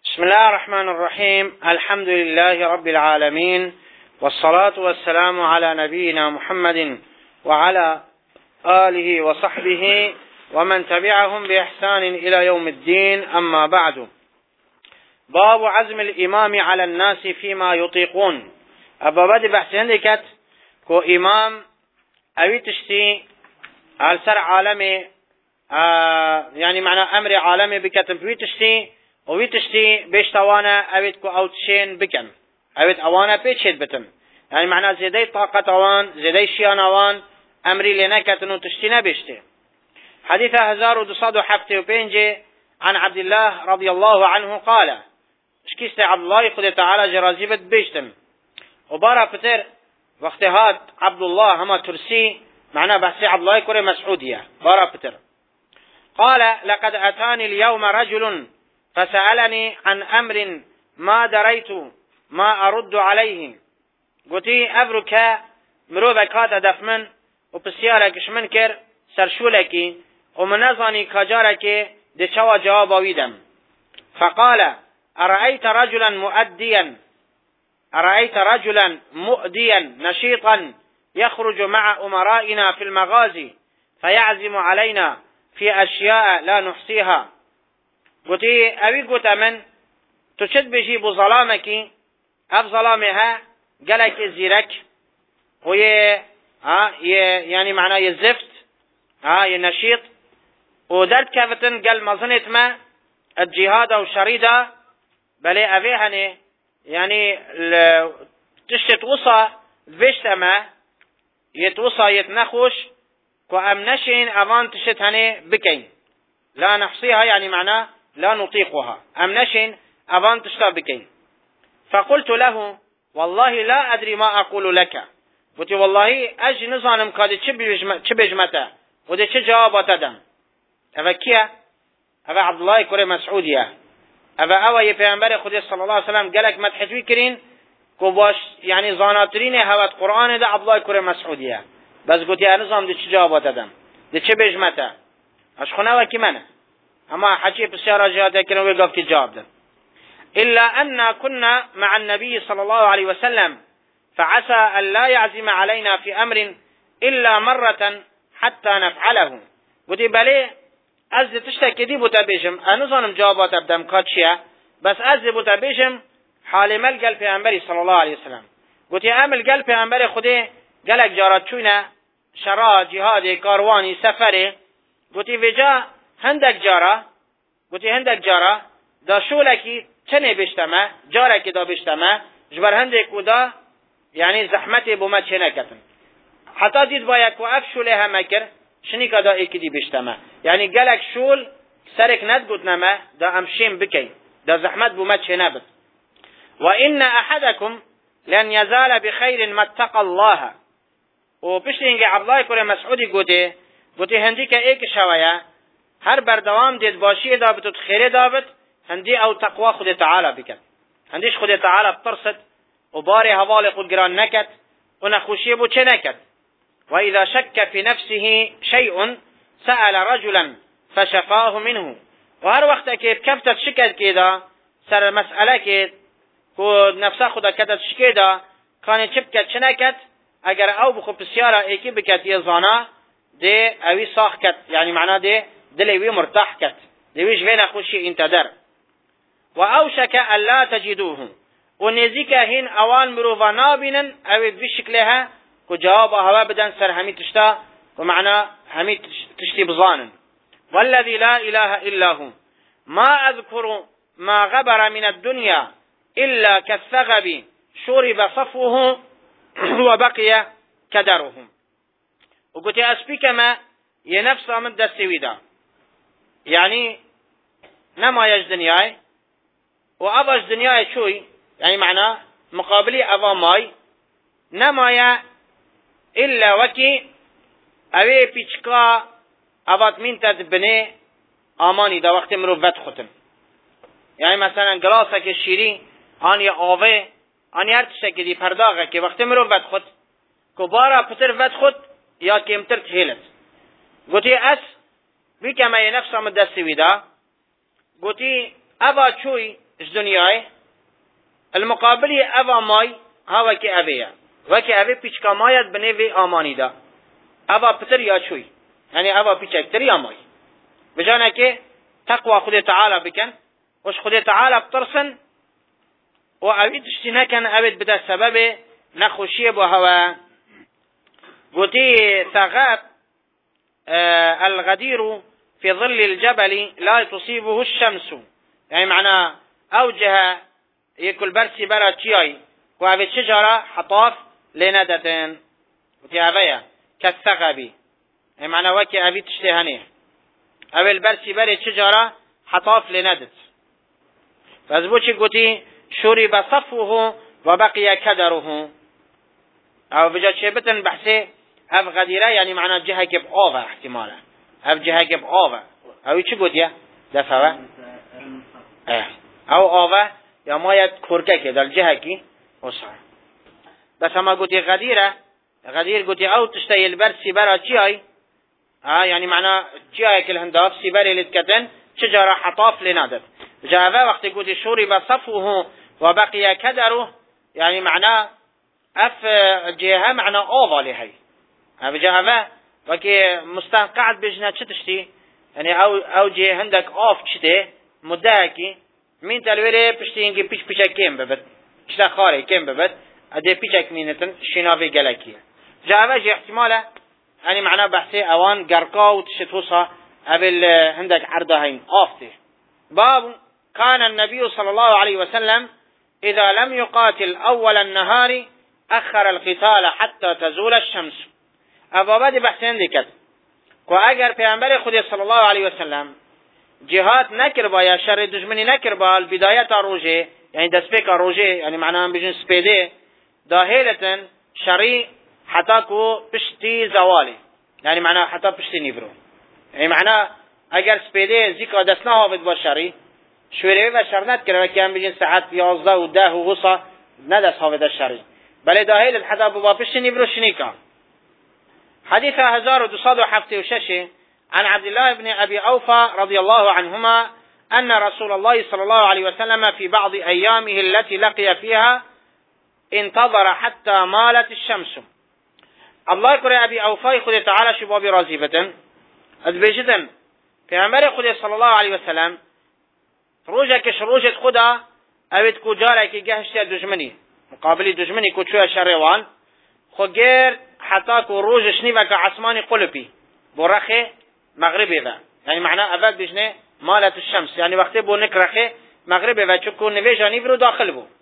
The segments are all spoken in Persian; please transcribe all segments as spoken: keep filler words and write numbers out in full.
بسم الله الرحمن الرحيم. الحمد لله رب العالمين، والصلاة والسلام على نبينا محمد وعلى آله وصحبه ومن تبعهم بإحسان إلى يوم الدين. أما بعد، باب عزم الإمام على الناس فيما يطيقون. أبا بدي بحث عندك كو إمام أوي تشتي على سر عالمي آه يعني معنى أمر عالمي بكتب وي تشتي وی تشتی بیشتوانه اوید کو اوتشین بکن، اوید اوانه پیچید بتن، یعنی معنی زیده طاقت اوان زیده شیان اوان امری لنکتن و تشتی نبیشته. حديث هزار ودصاد وحفته وبينجي عن عبد الله رضي الله عنه قال اشكيست عبد الله خد تعالى جرازيبت بيشتم وبارا بتر واختهاد عبد الله هما ترسي معناه بحثي عبد الله كوري مسعودية بارا بتر قال لقد أتاني اليوم رجل فسألني عن أمر ما دريت ما أرد عليه. قلتي أبرك مروبك هذا دفمن وبسيارك شمنكر سرشولك ومنظني كجارك دي شوى جواب ويدم. فقال أرأيت رجلا مؤديا أرأيت رجلا مؤديا نشيطا يخرج مع أمرائنا في المغازي فيعزم علينا في أشياء لا نحصيها. قلتي أبي قلت من تشد بشي بظلامك أب ظلامها قالك زيرك ويه ها يعني معناه يزفت ها ينشيط ودرت كفتن قال مظنت ما الجهاد أو الشريدة بلي أبيهني يعني تشت وصى بيشتما يتوصى يتنخوش كأمنشين أفان تشت هني بكين لا نحصيها يعني معناه لا نطيقها أمنشين أفان تشتا بكين. فقلت له والله لا أدري ما أقول لك. قلت والله أجي نظانم كادي تشبجمتا ودي تجاوبت دم. أفا كيا أفا عبد الله كوري مسعودية أفا أوا يبيانبري خدي صلى الله عليه وسلم قالك ما تحجوي كرين كوباش يعني زاناترين هوات قرآن دا عبد الله كوري مسعودية بس قلت يا نظام دي تجاوبت دم دي تشبجمتا أشخنا وكي منه أما حكي بسيارة جهاده كنا ويقف تجاوب دم. إلا أن كنا مع النبي صلى الله عليه وسلم فعسى أن لا يعزم علينا في أمر إلا مرة حتى نفعله. قلت بلي أزد تشتكي دي بتبيشم أنظنم جوابات أبدام كاتشيا بس أزد بتبيشم حال مل قلب أنبري صلى الله عليه وسلم. قلت أمل قلب أنبري خده قلق جارات شونا شراء جهادي كارواني سفري. قلت فيجا هندك جارة قلت هندك جارة دا شولكي چنه بشتمه جاركي دا بشتمه جبر هندك ودا يعني زحمتي بوما چنه كتن حتى ديد بايك وأف شوله هم مكر شنيكا دا ايكي دي بشتمه يعني قالك شول سرك ند قلت نما دا امشين بكي دا زحمت بوما چنه بس. وإن أحدكم لن يزال بخير ما اتقى الله. وبشتينجي عبد الله كوري مسعودي قلت قلت هنديك ايك شوية هر بردوام دید باشی دابت و خیره دابت هندی او تقوی خود تعالی بکد هندیش خود تعالی بترسد و باری حوال خود گران نکد و نخوشی بو چه نکد. و اذا شک فی نفسه شیء سأل رجلا فشفاه منه. و هر وقت که کفتت شکد کیدا سر مسئله که کو نفسه خود کدت شکیدا کانی چپ کد چه نکد اگر او بخو بسیاره ایکی بکد یه زانا ده اوی ساخ کد یعنی معنا ده دلوي مرتاح كت دويش بين خوشي انتدر. وأوشك أن لا تجدوه ونزيك هين أوان مروفا نابنا أو بشكلها كجواب هوا بدن سر همي تشتا ومعنى همي تشتي بظانا. والذي لا إله إلا هو ما أذكر ما غبر من الدنيا إلا كالثغب شرب صفوه وبقي كدره. وقلت أسبيك ما ينفس من دستويدا يعني نما يج دنياي وأباش دنياي شوي يعني معناه مقابلي أبا ماي نما يا إلا وكي أوي بيشكا أبات مين تدبني آماني دا وقت مروفت ختم يعني مثلا گلاسك الشيري آني آوه آني هر تشتكي دي پرداغه که وقت مروفت خت كبارا پتر فت خت يا كمتر تهيلت. قلتي أس بكما ينفس من دستويدا قلتي أبا شوي اش دنیای المقابلی اوا مای ها وکی اویه وکی اوی پیچکا مایت بنه وی آمانی دا اوا پتر یا چوی یعنی اوا پیچکتر یا مای بجانه که تقوى خود تعالی بکن وش خود تعالی بترسن و اوی تشتی نکن اوید بده سبب نخوشی بو هوا قوتي ثغاب آه الغدير في ظل الجبل لا تصيبه الشمس يعني معناه أوجه يكل برسي برا تشياي وهذه الشجرة حطاف لندتين قوتي هذايا كالثغب يعني معناه وكي أبي تشتهنيه أو البرسي برا الشجرة حطاف لندت فازبوشي قوتي شرب صفوه وبقي كدره او بجا شبتن بحثي اف غديره يعني معناه جهه كب اوفا احتمالا اف جهه كب اوفا او چی گوتیه دفعه اه او اوفا یا ماید کرکه که در جهه کی وصع بس ما گوتی غديره غدير گوتی او تشتي البرسي برا چی ای اه يعني معناه چی ای که الهنداف سيبري لتكتن شجره حطاف لنادت جاء وقت گوتی شرب صفوه وبقي كدره يعني معناه اف جهه معنى اوفا لهي اف جهه وكي مستنقعد بجنه چتشتي يعني او او جهه عندك اوف چته مدهكي مين تلويره پشتي انگي پيش پيش كيم ببد چتا خاري كيم ببد ادي پيچك مينتن شناوي گلكيه جهه جه احتماله يعني معناه بحثي اوان غرقا وتشتوسا ابل عندك عرضهين اوفته باب كان النبي صلى الله عليه وسلم اذا لم يقاتل اول النهار اخر القتال حتى تزول الشمس ابوابد بحثین دیکت که اگر پیامبر خدا صلی الله علیه و سلم جهاد نکر با یا شر دشمنی نکر با البدایت روزه یعنی دسپیک روزه یعنی معناه بجن سپیده داهلتن شری حتی کو پشتی زوالی یعنی معناه حتی پشتی نیبرو یعنی معناه اگر سپیده زیکا دسنا هاود با شری شوره و شرنت کرده که هم بجن ساعت یازده و ده و غصه ندست هاود شری بل داهل الحدا بابا پشتنی برو شنیکا حديث هزار ودصاد وحفتي وششي عن عبد الله بن أبي أوفى رضي الله عنهما أن رسول الله صلى الله عليه وسلم في بعض أيامه التي لقي فيها انتظر حتى مالت الشمس الله يقول أبي أوفى خذ تعالى شباب رازيبة أدبجدا في عمر خذ صلى الله عليه وسلم روجك شروجة خدا أبد كجارك جهشت دجمني مقابل دجمني كتشوه شروان خو غير حتى كو روج شنيبك عسماني قلبي برخي مغربي ذا يعني معناه أبد بجنه مالت الشمس يعني وقت بو نكرخي مغربي ذا چكو نويجا نيفرو داخل بو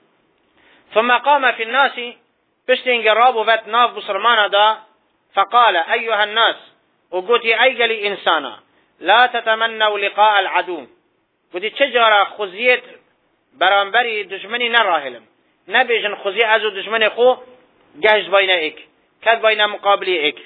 ثم قام في الناس بشتين قرابو ذات ناف بصرمان دا فقال أيها الناس وقوتي أيقلي إنسانا لا تتمنوا لقاء العدو قوتي تشجر خزيت برانبري دجمني نراهلم نبيجن خزي ازو دجمني خو جهز بين ايك كد بين مقابلي ايك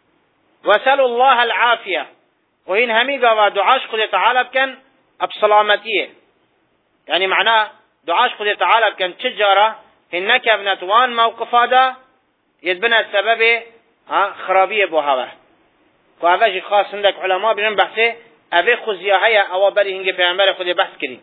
وسألوا الله العافية وإن هميقا ودعاش خد تعالى بكن بسلامتيه يعني معناه دعاش خد تعالى بكن تجارة هنك ابنتوان موقف هذا يتبنى السبب خرابية بوهاوه وهذا خاص عندك علماء بنن بحثه أبي خزيه هيا أو بري هنجي في عمبر خد بحث كري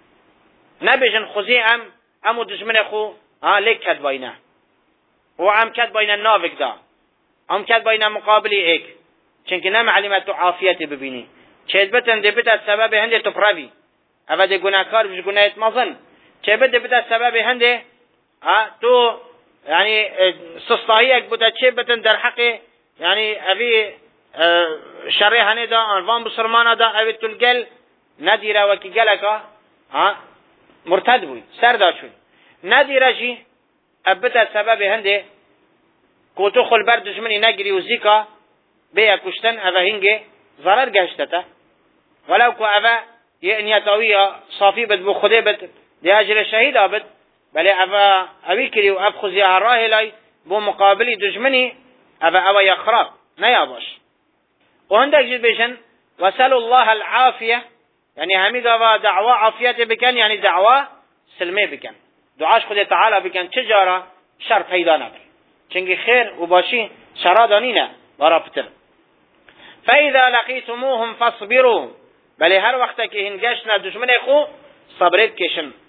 نبيجن خزيه أم أمو دجمن خو ها ليك كد بينه وعم كد بين النافق دا عم كد بين مقابلي هيك چونك نم علمت عافيتي ببيني چهد بتن دي بتا السبب هنده تفربي اما دي گناهكار بش گناهت مظن چه بده بتا السبب هنده ها تو يعني سستاهيك بتا چه بتن در حق يعني ابي شري هنه دا انوان بسرمانا دا ابي تلقل نديره وكي قلقا ها مرتد بوي سر دا شوي نديره جي ابتا السبب هنده كوتو خل بر دشمني نگري وزيكا بيا كشتن اوه هنگه ضرر گشتته ولو كو اوه ينيتاوية صافي بد بو خده بد دي اجر شهيد بد بل اوه اوي كري و اب خزيها راه لاي بو مقابلي دشمني اوه اوه يخراب نياباش وهندك جد بيشن وسألوا الله العافية يعني همي دعوة دعوة عافية بكن يعني دعوة سلمي بكن دعاش خده تعالى بكن تجارة شر پیدا نبر چنگی خیر و باشی شرا دانینه برا پتر فاذا لقيتموهم فاصبروا بله هر وقت که هنگشنا دشمن خو صبرت کشن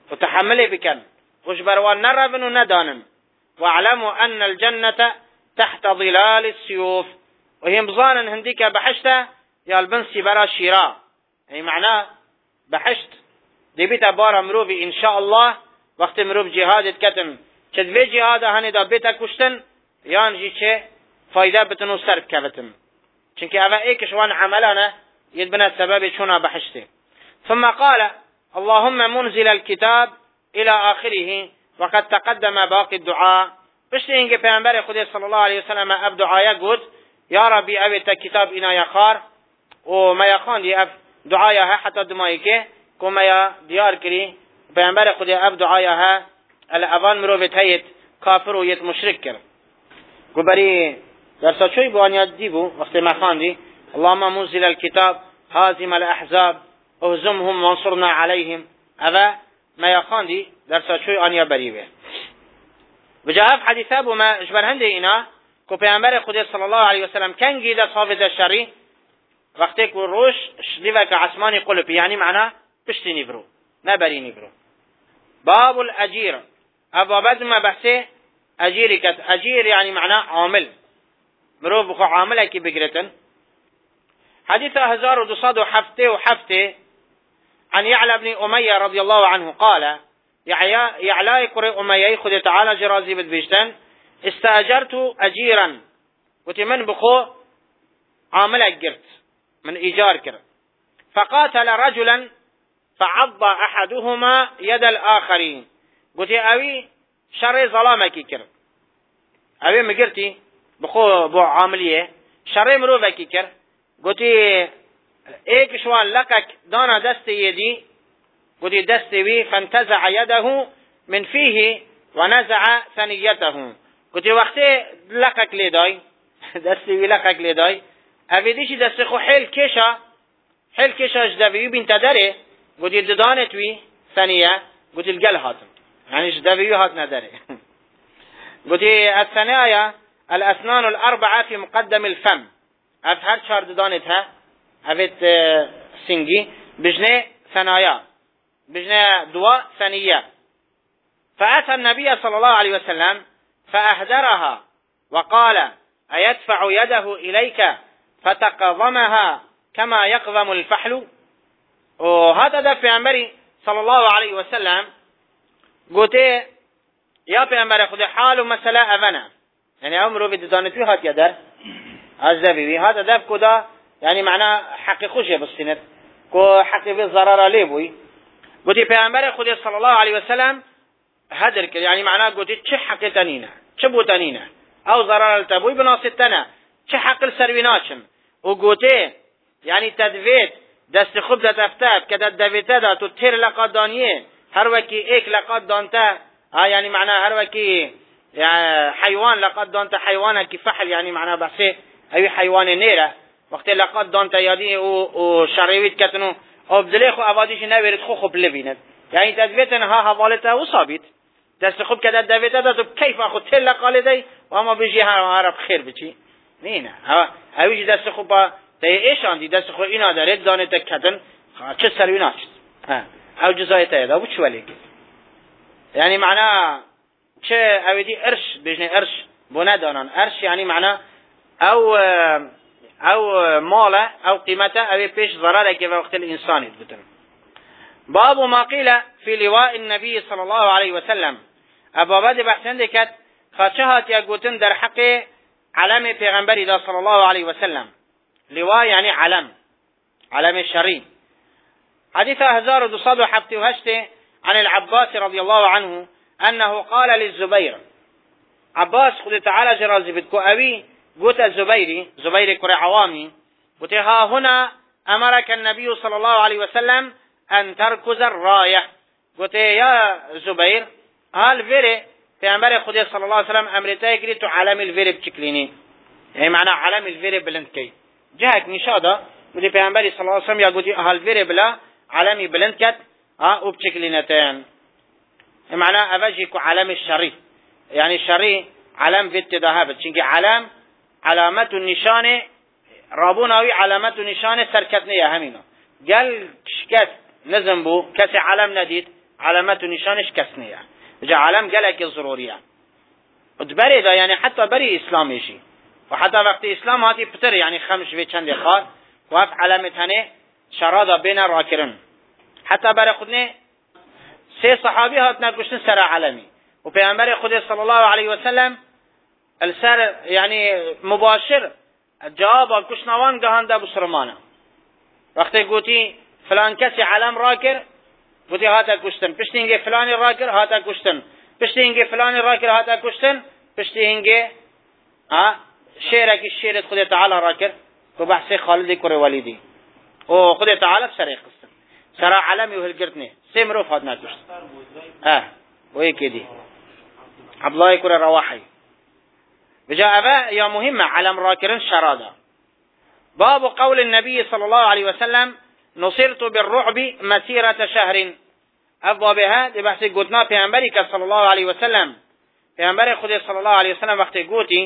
وتحمله بكن وش بروان نربن وندانن واعلموا أن الجنة تحت ظلال السيوف وهي بظانا هنديك بحشته يا البنسي برا شراء يعني معناه بحشت دي بيتا بارا مروبي إن شاء الله وقت مروب جهاد كتم كذبه جهاد هني دا بيتا كشتن يانجي چه فايدة بتنو سرب كبتم چونك اوه ايكش وان عملانا يدبنا السبب شونا بحشته ثم قال اللهم منزل الكتاب الى آخره وقد تقدم باقي الدعاء بشتي انك پیغمبر خدا صلى الله عليه وسلم اب دعايا قد يا ربي اوه تا كتاب انا يخار وما يخان دي اب دعايا حتى دمائك كما يا ديار كري پیغمبر خدا اب دعايا الابان مروفت هيت كافر و يت مشرك كر قبري درسا شوي بوانيات ديبو وقت ما خاندي اللهم منزل الكتاب هازم الأحزاب اهزمهم وانصرنا عليهم هذا ما يخاندي درسا شوي آنيا بريبه بجاء في حديث أبو ما اجبر هندي إنا كو پیغمبر خدا صلى الله عليه وسلم كان جيدا صافد الشري وقتك والروش شليفك عسماني قلب يعني معناه بشتي نبرو ما بري نبرو باب الأجير أبو بعد ما بحثه أجير كت أجير يعني معناه عامل مروف بخو عامله كي بقرتن حديث هزار ودصاد وحفته وحفته عن يعلى بن أمية رضي الله عنه قال يعلى يقرأ أمية خذ تعالى جرازي بدبشتن استأجرت أجيرا وتمن بخو عامله قرت من إيجار كر فقاتل رجلا فعض أحدهما يد الآخرين قلت أوي شر ظلامك كر أوي مقرتي بخو بو عاملية شر مروفك كر قلت ايك شوان لكك دانا دست يدي قلت دست بي فانتزع يده من فيه ونزع ثنيته قلت وقت لكك لداي دست بي لكك لداي أوي ديش دست خو حل كيشا حل كيشا جدبي بنت داره قلت ددانت وي ثانية قلت القل هاتم يعني جدبي هات نداره قلت الثنايا الأسنان الأربعة في مقدم الفم أفهر شار ددانتها أفت سنجي بجنة ثنايا بجنة دواء ثانية فأتى النبي صلى الله عليه وسلم فأهدرها وقال أيدفع يده إليك فتقضمها كما يقضم الفحل وهذا ده في عمري صلى الله عليه وسلم قلت يا في عمري خذ حال مسألة أبنا يعني عمره في دانتوي هات يدر عزبي هذا ده كده يعني معناه حق خوشة بالسنة كو حق في الضرر ليبوي قلت في عمري خذ صلى الله عليه وسلم هدر كده يعني معناه قلت شو حق تنينه شو بو تنينه أو ضرر التبوي بناصتنا شو حق السرويناشم وقلت يعني تدفيت دست خوب ده تفتاد كده دفيته ده تطير لقد دانيه هر وكي ايك لقد دانته ها يعني معناه هر وكي يعني حيوان لقد دانته حيوانا كي فحل يعني معناه بحثه اي حيوان نيره وقت لقد دانته يدي وشريويت كتنو او بدليخو اواديش نويرت خو خب لبينت يعني تدفيتن ها حوالته وصابت دست خوب كده دفيته ده كيف اخو تل قال دي واما بيجي هرب خير بچي نينه ها اويش دست خوب تا ايش عندي دست خو اینا داره دانه تکتن چه سرویناش ها او جزای تا دا وچ ولی يعني معناه چه اودي ارش بجنه ارش بنا دانان ارش يعني معناه او او ماله او قيمته او پیش ضرره که وقت الانسان بتن باب ما قيل في لواء النبي صلى الله عليه وسلم ابو بعد بحثن دکت خاطهات یا گوتن در حق علم پیغمبر دا صلى الله عليه وسلم لواء يعني علم علم الشري حديث هزار دوصاد وحبت وهشته عن العباس رضي الله عنه أنه قال للزبير عباس خذ تعالى جرازي بدكو أبي قلت الزبيري زبيري كري عوامي قلت ها هنا أمرك النبي صلى الله عليه وسلم أن تركز الراية قلت يا زبير هل فيري في أمر خذ صلى الله عليه وسلم أمرتها قلت علم الفيري بشكليني يعني معنى علم الفيري بلندكي جهك نشاده ودي پیامبری صلی الله علیه و سلم یا گویی اهل ویره بلا علمی بلند کت اه وبشكلنتين معناه اوجي كو علم الشري يعني الشري علم في اتداهاب چونك علم علامة النشانه رابوناوي علامة النشانه سركتنيه همينه قال شكت نزم بو كسي علم نديد علامت و نشانش کس نیه بجا علم گلک ضروریه ودبری دا یعنی حتی بری اسلامیشی و حتی وقتی اسلام هاتی پتر یعنی خمش و چند خار و اف علامتانه شرادا بین راکرن حتی برای خودنه سه صحابی هات نکشتن سر علمی و پیامبر خدا صلی الله علیه و سلم السر یعنی مباشر جواب کشنوان دهنده بسرمانه وقتی گوتی فلان کسی علم راکر گوتی هاتا کشتن پشتی اینگه فلانی راکر هاتا کشتن پشتی اینگه فلانی راکر هاتا کشتن پشتی اینگه شیرکی شیرت خدا تعالی راکر تو بحث خالدی کره ولیدی او خدا تعالی بسره قصتن سرا علمی و هلگرتنه سه مروف هات نکشت اه و یکی دی عبدالله کره رواحی بجا أبا يا مهمة علم راكرن شرادة باب قول النبي صلى الله عليه وسلم نصرت بالرعب مسيرة شهر أفضى بها دي بحثي قلتنا في أمريكا صلى الله عليه وسلم في أمريكا خدي صلى الله عليه وسلم وقت قوتي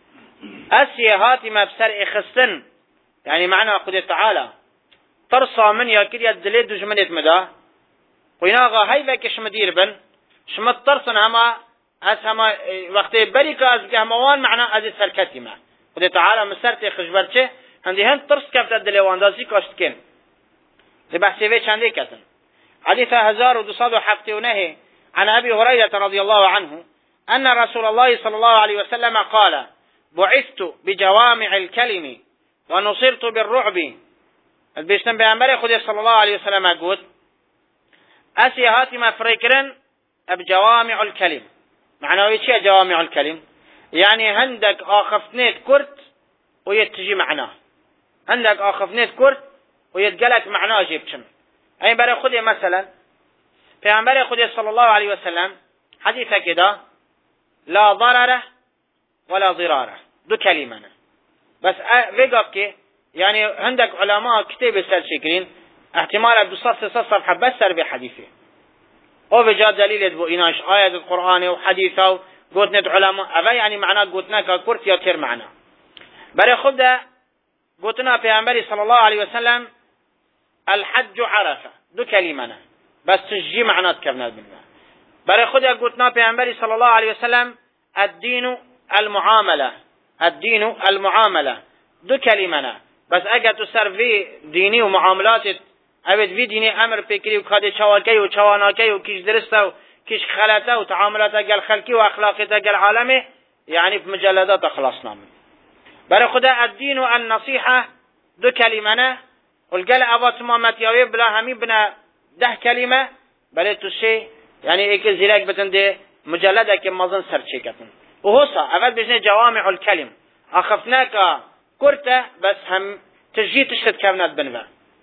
أسيهاتي مبسر إخستن يعني معنى خدي تعالى ترصى من يكيد يدليد دجمنت مدا قيناغا هاي فاكش مدير بن شمت ترصن هما از همه وقتی بری که از هموان معنا از سرکتی ما خدا تعالی مسرت خجبرچه هندی هند ترس کفت دلواندازی کاشت کن ده بحثی وی چنده کتن حديث هزار ودوصاد وحفتي ونهي عن أبي هريرة رضي الله عنه أن رسول الله صلى الله عليه وسلم قال بعثت بجوامع الكلم ونصرت بالرعب البيشتن بأمبري خدي صلى الله عليه وسلم أقول أسي هاتي ما فريكرن بجوامع الكلم معناه ايش جوامع الكلم يعني عندك آخفنيت كرت ويتجي معناه عندك آخفنيت كرت ويتقلك معناه جيبتشن أي بري خدي مثلا في أمبري خدي صلى الله عليه وسلم حديثة كده لا ضرر ولا ضرار دو كلمة بس وقف كي يعني عندك علماء كتاب السلسكرين احتمال دو صف صفحة بس سر بحديثه او بجا دليل بو إناش آية القرآن وحديثه قوتنا علماء أبا يعني معناه قوتنا ككرت يطير معنا بري خد قوتنا في أمبري صلى الله عليه وسلم الحج عرفة دو كلمة بس تجي معناه كبنا بالله بري خد قوتنا في أمبري صلى الله عليه وسلم الدين المعاملة الدين المعاملة دو كلمة بس اگه تو سروی دینی و معاملات اوید وی دینی امر فکری و کاده چوالکی و چواناکی و کیش درسته و کیش خلطه و تعاملات اگل خلقی و اخلاقیت اگل عالمه یعنی في مجلدات خلاصنا من برای خدا الدین و النصیحه دو کلمه والقل اوات مامتیاوی بلا همی بنا ده کلمه بله تو شی یعنی ایک زیرک بتنده مجلده که مازن سرچه کتن و هوسا اول بجنه جوامع الكلم اخفناك كرته بس هم تجي تشتت كابنات بنفا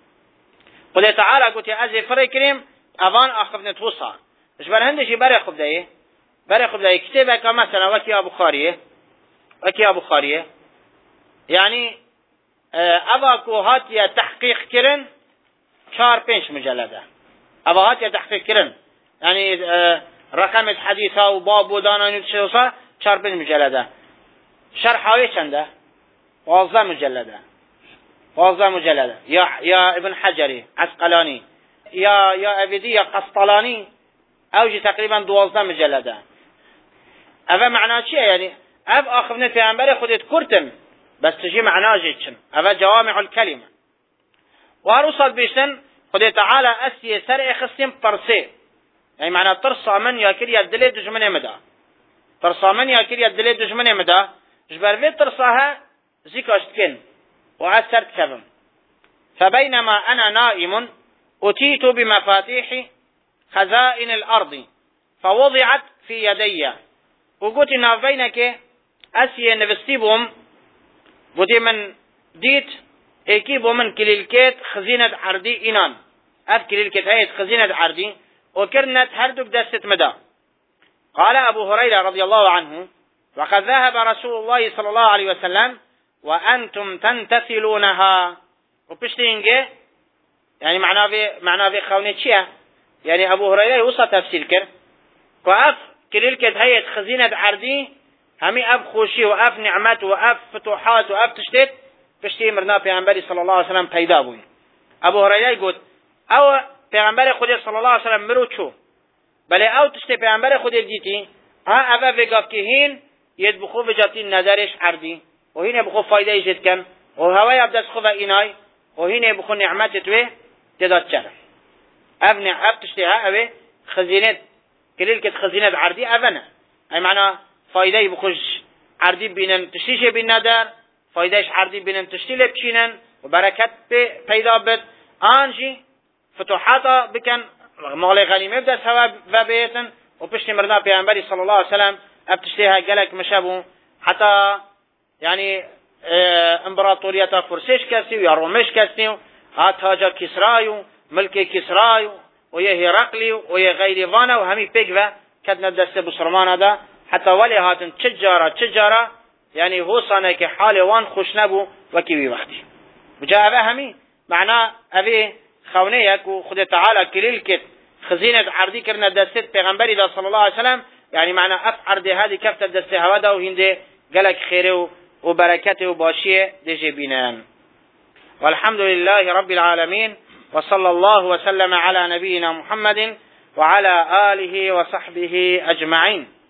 قل تعالى قلت يا أزي فري كريم أفان أخفنا توصى مش برهندشي بري خب دايه بري خب دايه كتابك مثلا وكي أبو خاريه وكي أبو خاريه يعني أباكو هاتيا تحقيق كرن شار بينش مجلده أبا هاتيا تحقيق كرن يعني رقم الحديثة وباب ودانا نتشوصا شار بينش مجلده شرحاوي چنده واضح مجلده واضح مجلده يا يا ابن حجري عسقلاني يا يا ابدي يا قسطلاني اوجي تقريبا دوازده مجلده اما معناه چیه يعني اب اخرنا في انبار خودت كرتن بس تجي معناه جيتشن اما جوامع الكلمه وارصد بيشتن خود تعالى اسي سر اخصم طرسي يعني معناه طرصا من ياكل يدلي دجمن مدى طرصا من ياكل يدلي دجمن مدى جبر في طرصها زكاشتكن وعسرت كبم فبينما أنا نائم أتيت بمفاتيح خزائن الأرض فوضعت في يدي وقلت نافينك أسي نفستيبهم قلت من ديت اكيبو من كليلكيت خزينة عردي إنان أف كليلكيت هيت خزينة عردي وكرنت هردك دست مدى قال أبو هريرة رضي الله عنه وقد ذهب رسول الله صلى الله عليه وسلم وأنتم تنتثلونها وبشتينجي يعني معناه في معناه في خونة شيء يعني أبو هريرة يوصى تفسير كر وأف كليل كده هي خزينة عردي همي أب خوشي وأف نعمات وأف فتوحات وأف تشتت بشتي مرنا بيعنبري صلى الله عليه وسلم پیدا بوي أبو هريرة يقول أو بيعنبري خدي صلى الله عليه وسلم مروتشو بله او تشت پیامبر خود دیتی ها اوه وگاف که هین ید بخو وجاتی نظرش عردی و هین بخو فایده ایجاد کن و هوای عبدس خو و اینای و هین بخو نعمت توی تداد چرا ابن اب تشت ها اوه خزینت کلیل کت خزینت عردی اوه نه ای معنی فایده بخوش عردی بینن تشتیش بین ندار فایدهش عردی بینن تشتی لبچینن و برکت پیدا بد آنجی فتوحاتا بکن مال غنیمه بدست هوا و بیتن و پشت مردان پیامبری صلی الله علیه وسلم اب تشتیها گلک مشابو حتی یعنی امپراتوریتا فرسش کسی و یا رومش کسی و ها تاجا کسرایو ملک کسرایو و یه هرقلیو و یه غیری وانا و همی پیگ و کدن دست بسرمانه دا حتی ولی هاتن چجارا چجارا یعنی هو سانه که حال وان خوش نبو وکی بی وقتی بجا اوه همی معنا اوه خونه یک و خود تعالی کلیل کت خزینت عردی کرنا دست پیغمبری دا صلی الله علیه وسلم يعني معنى اف عرض هذه كفت دست هوادا و هنده قلق خيره وبركته وباشيه دي جبينان. والحمد لله رب العالمين وصلى الله وسلم على نبينا محمد وعلى آله وصحبه أجمعين.